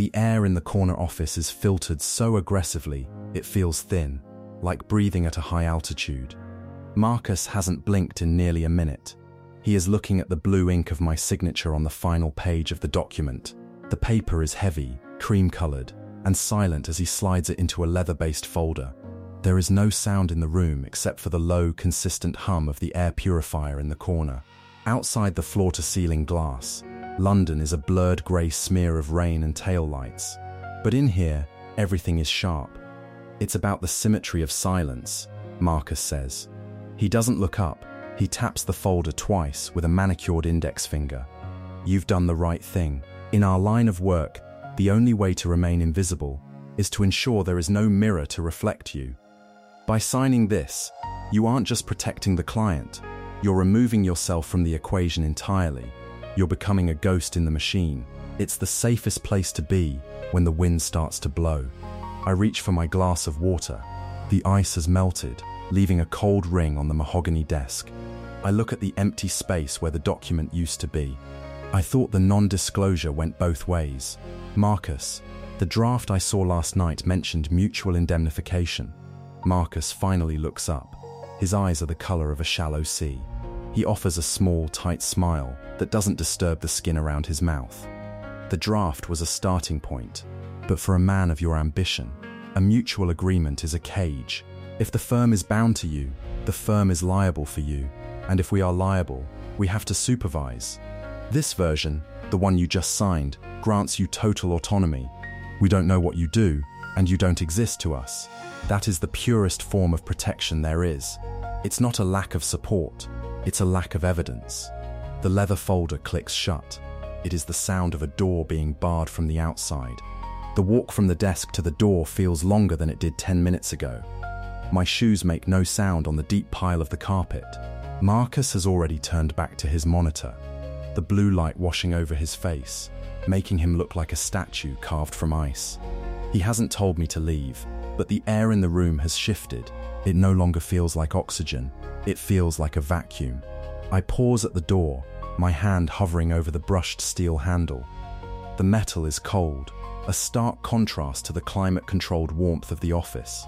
The air in the corner office is filtered so aggressively, it feels thin, like breathing at a high altitude. Marcus hasn't blinked in nearly a minute. He is looking at the blue ink of my signature on the final page of the document. The paper is heavy, cream-colored, and silent as he slides it into a leather-based folder. There is no sound in the room except for the low, consistent hum of the air purifier in the corner. Outside the floor-to-ceiling glass, London is a blurred grey smear of rain and taillights. But in here, everything is sharp. It's about the symmetry of silence, Marcus says. He doesn't look up. He taps the folder twice with a manicured index finger. You've done the right thing. In our line of work, the only way to remain invisible is to ensure there is no mirror to reflect you. By signing this, you aren't just protecting the client. You're removing yourself from the equation entirely. You're becoming a ghost in the machine. It's the safest place to be when the wind starts to blow. I reach for my glass of water. The ice has melted, leaving a cold ring on the mahogany desk. I look at the empty space where the document used to be. I thought the non-disclosure went both ways. Marcus, the draft I saw last night mentioned mutual indemnification. Marcus finally looks up. His eyes are the color of a shallow sea. He offers a small, tight smile that doesn't disturb the skin around his mouth. The draft was a starting point, but for a man of your ambition, a mutual agreement is a cage. If the firm is bound to you, the firm is liable for you, and if we are liable, we have to supervise. This version, the one you just signed, grants you total autonomy. We don't know what you do, and you don't exist to us. That is the purest form of protection there is. It's not a lack of support, it's a lack of evidence. The leather folder clicks shut. It is the sound of a door being barred from the outside. The walk from the desk to the door feels longer than it did 10 minutes ago. My shoes make no sound on the deep pile of the carpet. Marcus has already turned back to his monitor, the blue light washing over his face, making him look like a statue carved from ice. He hasn't told me to leave, but the air in the room has shifted. It no longer feels like oxygen. It feels like a vacuum. I pause at the door, my hand hovering over the brushed steel handle. The metal is cold, a stark contrast to the climate-controlled warmth of the office.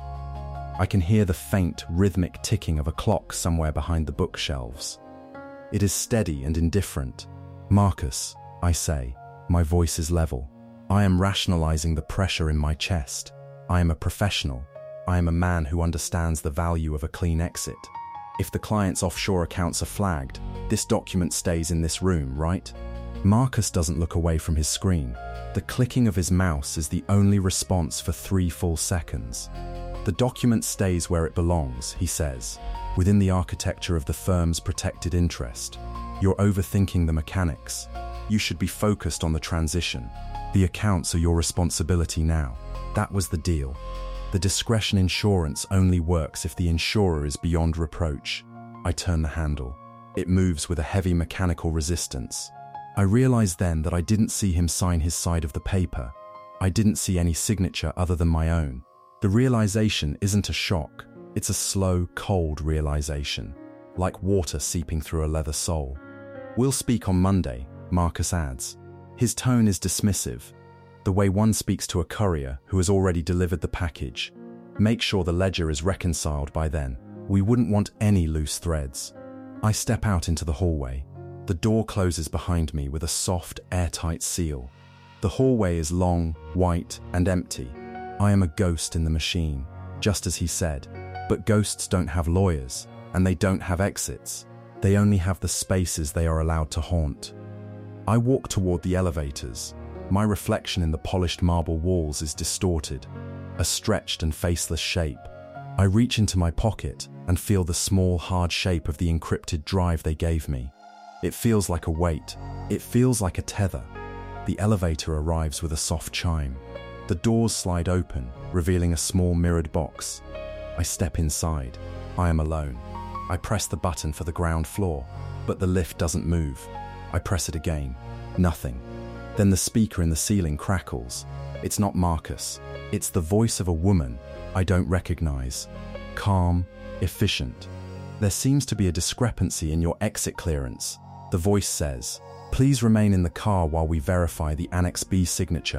I can hear the faint, rhythmic ticking of a clock somewhere behind the bookshelves. It is steady and indifferent. Marcus, I say, my voice is level. I am rationalizing the pressure in my chest. I am a professional. I am a man who understands the value of a clean exit. If the client's offshore accounts are flagged, this document stays in this room, right? Marcus doesn't look away from his screen. The clicking of his mouse is the only response for 3 full seconds. The document stays where it belongs, he says, within the architecture of the firm's protected interest. You're overthinking the mechanics. You should be focused on the transition. The accounts are your responsibility now. That was the deal. The discretion insurance only works if the insurer is beyond reproach. I turn the handle. It moves with a heavy mechanical resistance. I realize then that I didn't see him sign his side of the paper. I didn't see any signature other than my own. The realization isn't a shock. It's a slow, cold realization, like water seeping through a leather sole. We'll speak on Monday, Marcus adds. His tone is dismissive, the way one speaks to a courier who has already delivered the package. Make sure the ledger is reconciled by then. We wouldn't want any loose threads. I step out into the hallway. The door closes behind me with a soft, airtight seal. The hallway is long, white, and empty. I am a ghost in the machine, just as he said. But ghosts don't have lawyers, and they don't have exits. They only have the spaces they are allowed to haunt. I walk toward the elevators. My reflection in the polished marble walls is distorted, a stretched and faceless shape. I reach into my pocket and feel the small, hard shape of the encrypted drive they gave me. It feels like a weight. It feels like a tether. The elevator arrives with a soft chime. The doors slide open, revealing a small mirrored box. I step inside. I am alone. I press the button for the ground floor, but the lift doesn't move. I press it again. Nothing. Then the speaker in the ceiling crackles. It's not Marcus. It's the voice of a woman I don't recognize. Calm, efficient. There seems to be a discrepancy in your exit clearance. The voice says, "Please remain in the car while we verify the Annex B signature."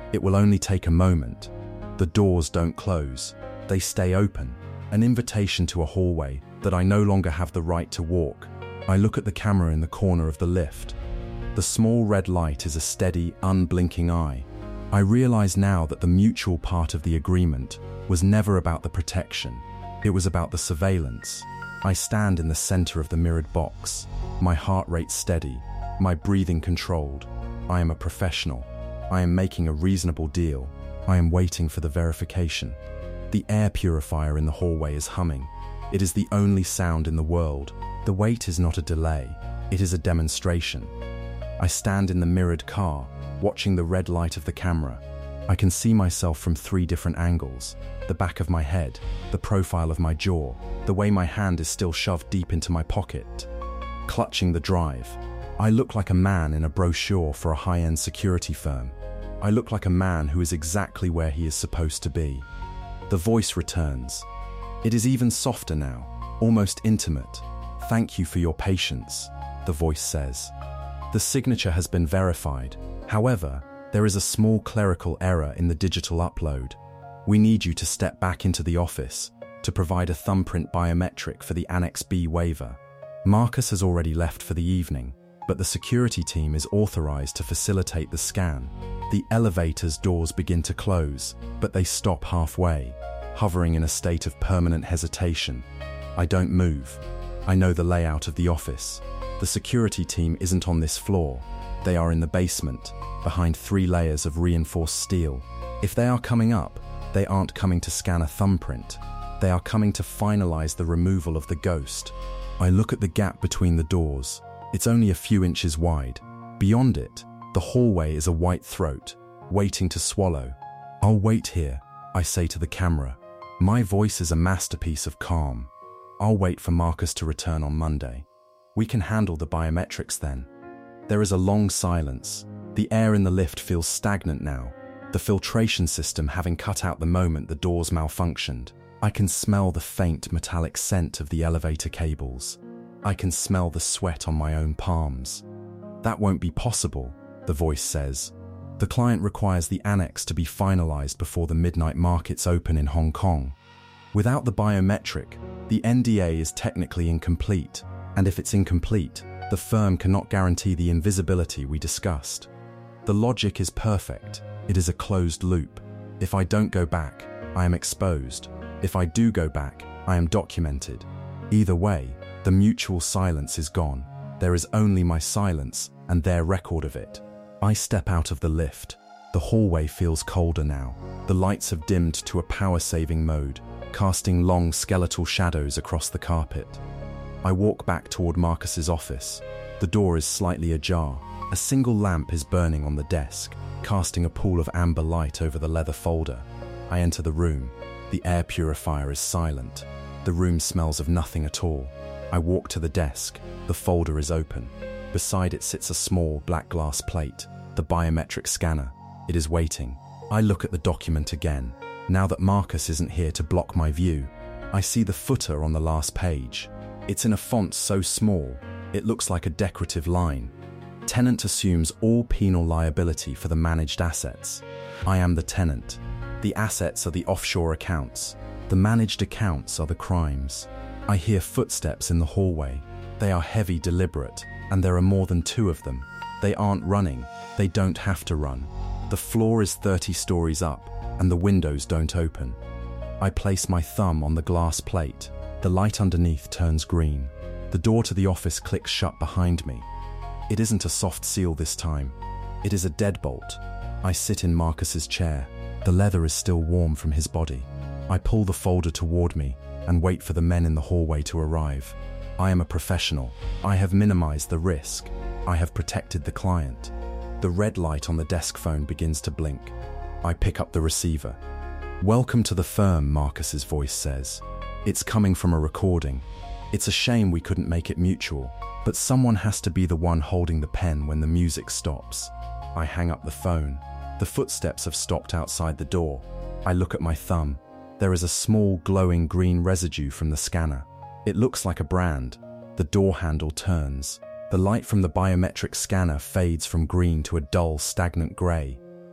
It will only take a moment. The doors don't close. They stay open. An invitation to a hallway that I no longer have the right to walk. I look at the camera in the corner of the lift. The small red light is a steady, unblinking eye. I realize now that the mutual part of the agreement was never about the protection. It was about the surveillance. I stand in the center of the mirrored box, my heart rate steady, my breathing controlled. I am a professional. I am making a reasonable deal. I am waiting for the verification. The air purifier in the hallway is humming. It is the only sound in the world. The wait is not a delay. It is a demonstration. I stand in the mirrored car, watching the red light of the camera. I can see myself from 3 different angles: the back of my head, the profile of my jaw, the way my hand is still shoved deep into my pocket. Clutching the drive, I look like a man in a brochure for a high-end security firm. I look like a man who is exactly where he is supposed to be. The voice returns. It is even softer now, almost intimate. "Thank you for your patience," the voice says. The signature has been verified. However, there is a small clerical error in the digital upload. We need you to step back into the office to provide a thumbprint biometric for the Annex B waiver. Marcus has already left for the evening, but the security team is authorized to facilitate the scan. The elevator's doors begin to close, but they stop halfway, hovering in a state of permanent hesitation. I don't move. I know the layout of the office. The security team isn't on this floor. They are in the basement, behind 3 layers of reinforced steel. If they are coming up, they aren't coming to scan a thumbprint. They are coming to finalize the removal of the ghost. I look at the gap between the doors. It's only a few inches wide. Beyond it, the hallway is a white throat, waiting to swallow. "I'll wait here," I say to the camera. My voice is a masterpiece of calm. "I'll wait for Marcus to return on Monday. We can handle the biometrics then." There is a long silence. The air in the lift feels stagnant now, the filtration system having cut out the moment the doors malfunctioned. I can smell the faint metallic scent of the elevator cables. I can smell the sweat on my own palms. "That won't be possible," the voice says. "The client requires the annex to be finalized before the midnight markets open in Hong Kong. Without the biometric, the NDA is technically incomplete, and if it's incomplete, the firm cannot guarantee the invisibility we discussed. The logic is perfect. It is a closed loop. If I don't go back, I am exposed. If I do go back, I am documented. Either way, the mutual silence is gone. There is only my silence and their record of it." I step out of the lift. The hallway feels colder now. The lights have dimmed to a power-saving mode, casting long skeletal shadows across the carpet. I walk back toward Marcus's office. The door is slightly ajar. A single lamp is burning on the desk, casting a pool of amber light over the leather folder. I enter the room. The air purifier is silent. The room smells of nothing at all. I walk to the desk. The folder is open. Beside it sits a small black glass plate, the biometric scanner. It is waiting. I look at the document again. Now that Marcus isn't here to block my view, I see the footer on the last page. It's in a font so small, it looks like a decorative line. Tenant assumes all penal liability for the managed assets. I am the tenant. The assets are the offshore accounts. The managed accounts are the crimes. I hear footsteps in the hallway. They are heavy, deliberate, and there are more than 2 of them. They aren't running. They don't have to run. The floor is 30 stories up, and the windows don't open. I place my thumb on the glass plate. The light underneath turns green. The door to the office clicks shut behind me. It isn't a soft seal this time. It is a deadbolt. I sit in Marcus's chair. The leather is still warm from his body. I pull the folder toward me and wait for the men in the hallway to arrive. I am a professional. I have minimized the risk. I have protected the client. The red light on the desk phone begins to blink. I pick up the receiver. "Welcome to the firm," Marcus's voice says. It's coming from a recording. It's a shame we couldn't make it mutual, but someone has to be the one holding the pen when the music stops. I hang up the phone. The footsteps have stopped outside the door. I look at my thumb. There is a small glowing green residue from the scanner. It looks like a brand. The door handle turns. The light from the biometric scanner fades from green to a dull, stagnant grey.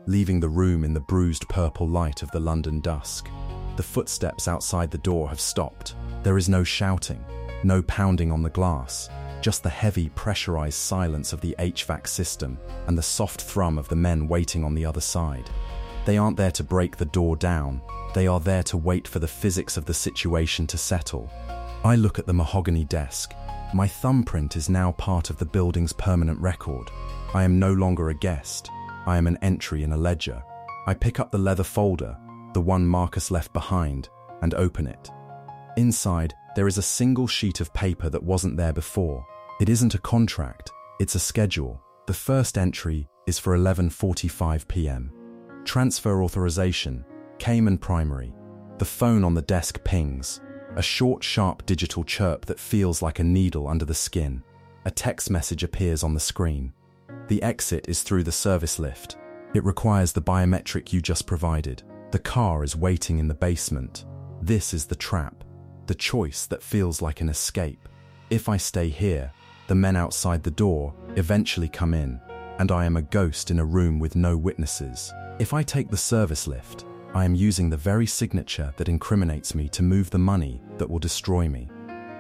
leaving the room in the bruised purple light of the London dusk. The footsteps outside the door have stopped. There is no shouting, no pounding on the glass, just the heavy, pressurized silence of the HVAC system and the soft thrum of the men waiting on the other side. They aren't there to break the door down. They are there to wait for the physics of the situation to settle. I look at the mahogany desk. My thumbprint is now part of the building's permanent record. I am no longer a guest. I am an entry in a ledger. I pick up the leather folder, the one Marcus left behind, and open it. Inside, there is a single sheet of paper that wasn't there before. It isn't a contract, it's a schedule. The first entry is for 11:45 p.m. Transfer authorization, Cayman Primary. The phone on the desk pings. A short, sharp digital chirp that feels like a needle under the skin. A text message appears on the screen. The exit is through the service lift. It requires the biometric you just provided. The car is waiting in the basement. This is the trap. The choice that feels like an escape. If I stay here, the men outside the door eventually come in, and I am a ghost in a room with no witnesses. If I take the service lift, I am using the very signature that incriminates me to move the money that will destroy me.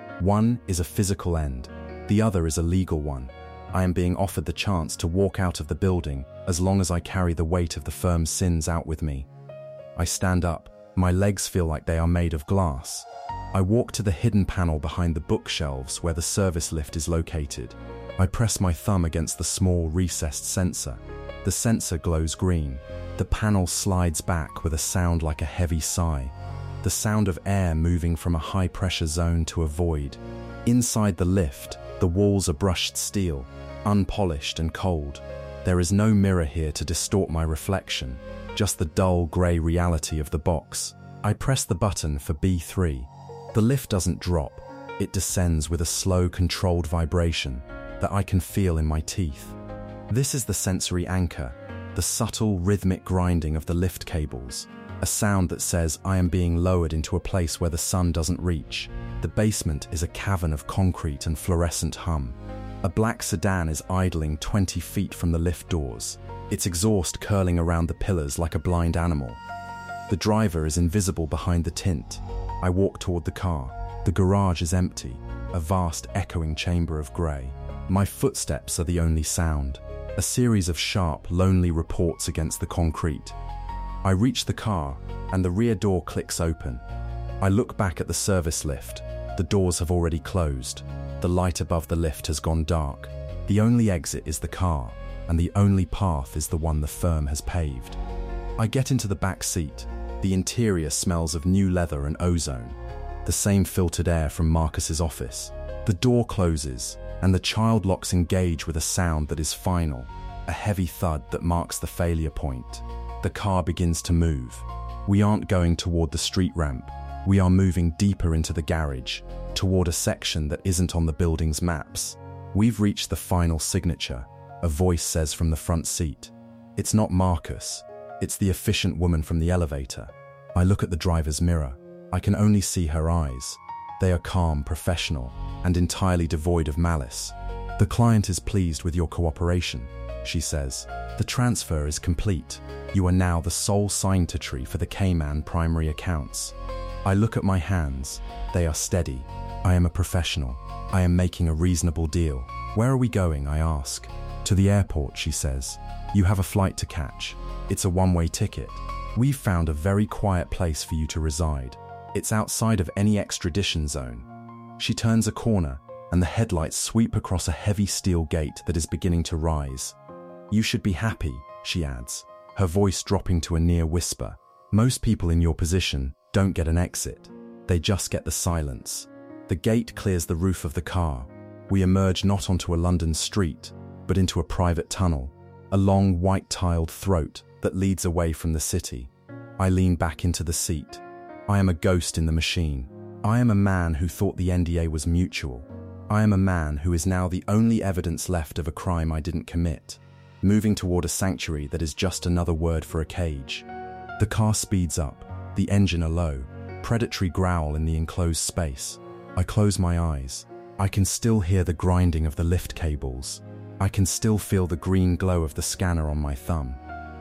One is a physical end. The other is a legal one. I am being offered the chance to walk out of the building as long as I carry the weight of the firm's sins out with me. I stand up. My legs feel like they are made of glass. I walk to the hidden panel behind the bookshelves where the service lift is located. I press my thumb against the small recessed sensor. The sensor glows green. The panel slides back with a sound like a heavy sigh. The sound of air moving from a high-pressure zone to a void. Inside the lift, the walls are brushed steel, unpolished and cold. There is no mirror here to distort my reflection, just the dull grey reality of the box. I press the button for B3. The lift doesn't drop. It descends with a slow, controlled vibration that I can feel in my teeth. This is the sensory anchor, the subtle, rhythmic grinding of the lift cables, a sound that says I am being lowered into a place where the sun doesn't reach. The basement is a cavern of concrete and fluorescent hum. A black sedan is idling 20 feet from the lift doors, its exhaust curling around the pillars like a blind animal. The driver is invisible behind the tint. I walk toward the car. The garage is empty, a vast echoing chamber of grey. My footsteps are the only sound, a series of sharp, lonely reports against the concrete. I reach the car, and the rear door clicks open. I look back at the service lift. The doors have already closed. The light above the lift has gone dark. The only exit is the car, and the only path is the one the firm has paved. I get into the back seat. The interior smells of new leather and ozone, the same filtered air from Marcus's office. The door closes, and the child locks engage with a sound that is final, a heavy thud that marks the failure point. The car begins to move. We aren't going toward the street ramp. We are moving deeper into the garage, toward a section that isn't on the building's maps. We've reached the final signature, a voice says from the front seat. It's not Marcus. It's the efficient woman from the elevator. I look at the driver's mirror. I can only see her eyes. They are calm, professional, and entirely devoid of malice. The client is pleased with your cooperation, she says. The transfer is complete. You are now the sole signatory for the Cayman Primary accounts. I look at my hands. They are steady. I am a professional. I am making a reasonable deal. Where are we going, I ask. To the airport, she says. You have a flight to catch. It's a one-way ticket. We've found a very quiet place for you to reside. It's outside of any extradition zone. She turns a corner, and the headlights sweep across a heavy steel gate that is beginning to rise. You should be happy, she adds, her voice dropping to a near whisper. Most people in your position don't get an exit. They just get the silence. The gate clears the roof of the car. We emerge not onto a London street, but into a private tunnel, a long white-tiled throat that leads away from the city. I lean back into the seat. I am a ghost in the machine. I am a man who thought the NDA was mutual. I am a man who is now the only evidence left of a crime I didn't commit, moving toward a sanctuary that is just another word for a cage. The car speeds up, the engine a low, predatory growl in the enclosed space. I close my eyes. I can still hear the grinding of the lift cables. I can still feel the green glow of the scanner on my thumb.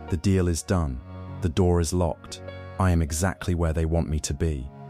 The deal is done. The door is locked. I am exactly where they want me to be.